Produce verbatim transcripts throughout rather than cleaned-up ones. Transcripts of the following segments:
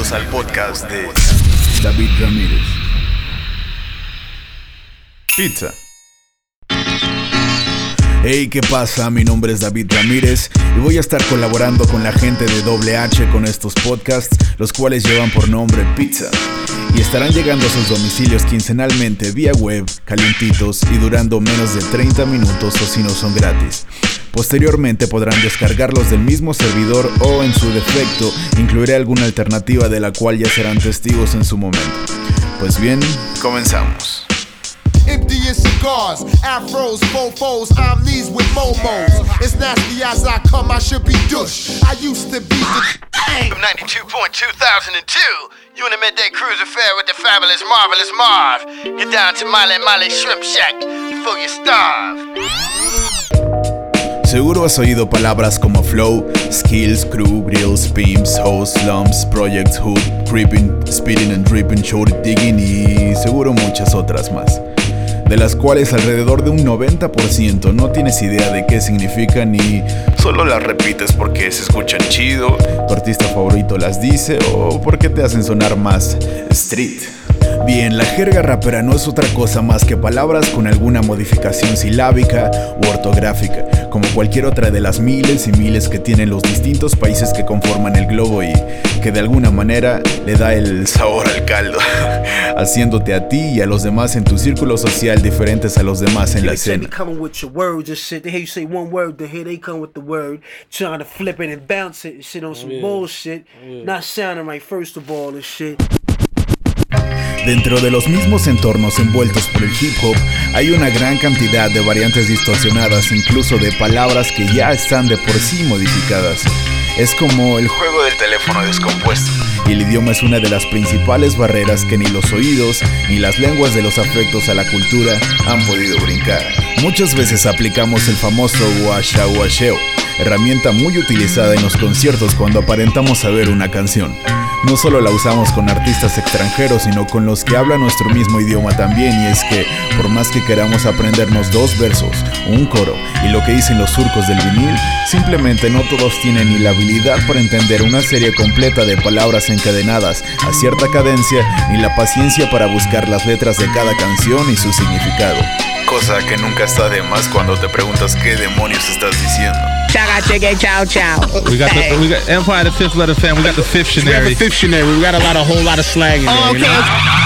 Bienvenidos al podcast de David Ramírez. Pizza. Hey, ¿qué pasa? Mi nombre es David Ramírez y voy a estar colaborando con la gente de Doble H con estos podcasts, los cuales llevan por nombre Pizza, y estarán llegando a sus domicilios quincenalmente vía web, calientitos y durando menos de treinta minutos o si no son gratis. Posteriormente podrán descargarlos del mismo servidor o, en su defecto, incluiré alguna alternativa de la cual ya serán testigos en su momento. Pues bien, comenzamos. Empty as cigars, afros, fofos, I'm these with momos. As nasty as I come, I should be douche. I used to be the ninety-two point two thousand two. You in the midday cruise affair with the fabulous, marvelous Marv. Get down to Miley Miley Shrimp Shack before you starve. Seguro has oído palabras como flow, skills, crew, grills, pimps, hoes, slumps, projects, hood, creeping, speeding and dripping, short digging y seguro muchas otras más, de las cuales alrededor de un noventa por ciento no tienes idea de qué significan y solo las repites porque se escuchan chido, tu artista favorito las dice o porque te hacen sonar más street. Bien, la jerga rapera no es otra cosa más que palabras con alguna modificación silábica u ortográfica, como cualquier otra de las miles y miles que tienen los distintos países que conforman el globo y que de alguna manera le da el sabor al caldo, haciéndote a ti y a los demás en tu círculo social diferentes a los demás en la escena. Dentro de los mismos entornos envueltos por el hip hop, hay una gran cantidad de variantes distorsionadas, incluso de palabras que ya están de por sí modificadas. Es como el juego del teléfono descompuesto, y el idioma es una de las principales barreras que ni los oídos ni las lenguas de los afectos a la cultura han podido brincar. Muchas veces aplicamos el famoso guasha-guasheo, herramienta muy utilizada en los conciertos cuando aparentamos saber una canción. No solo la usamos con artistas extranjeros, sino con los que hablan nuestro mismo idioma también, y es que, por más que queramos aprendernos dos versos, un coro y lo que dicen los surcos del vinil, simplemente no todos tienen ni la habilidad para entender una serie completa de palabras encadenadas a cierta cadencia, ni la paciencia para buscar las letras de cada canción y su significado. Cosa que nunca está de más cuando te preguntas qué demonios estás diciendo. Chaga, chege, chow, chow. We got the we got Empire, the fifth letter fam. We got the Fictionary. We got the Fictionary. We got a lot, a whole lot of slang in there. Oh, okay. You know?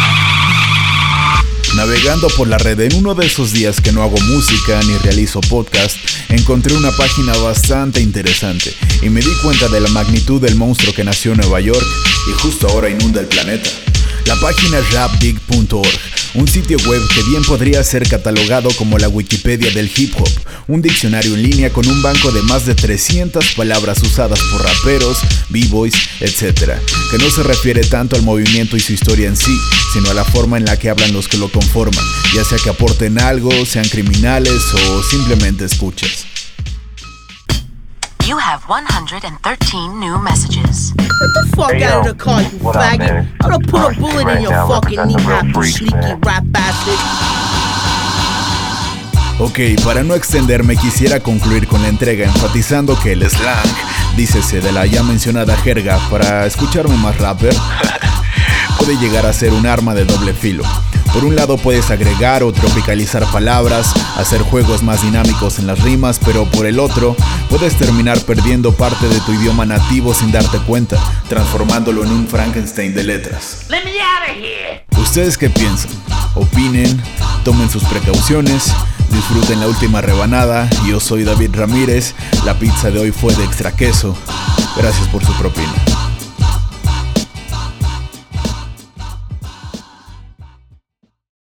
Navegando por la red en uno de esos días que no hago música ni realizo podcast, encontré una página bastante interesante y me di cuenta de la magnitud del monstruo que nació en Nueva York y justo ahora inunda el planeta. La página es rap dig punto org, un sitio web que bien podría ser catalogado como la Wikipedia del hip hop, un diccionario en línea con un banco de más de trescientas palabras usadas por raperos, b-boys, etcétera, que no se refiere tanto al movimiento y su historia en sí, sino a la forma en la que hablan los que lo conforman, ya sea que aporten algo, sean criminales o simplemente escuchas. You have one hundred thirteen new messages. Get the fuck hey, out of the car, you faggot. I'm gonna put a bullet in your fucking kneecap, you sneaky rat bastard. Ok, para no extenderme quisiera concluir con la entrega enfatizando que el slang, dícese de la ya mencionada jerga para escucharme más rapper, puede llegar a ser un arma de doble filo. Por un lado puedes agregar o tropicalizar palabras, hacer juegos más dinámicos en las rimas, pero por el otro puedes terminar perdiendo parte de tu idioma nativo sin darte cuenta, transformándolo en un Frankenstein de letras. Let me out of here. ¿Ustedes qué piensan? Opinen, tomen sus precauciones, disfruten la última rebanada. Yo soy David Ramírez, la pizza de hoy fue de extra queso. Gracias por su propina.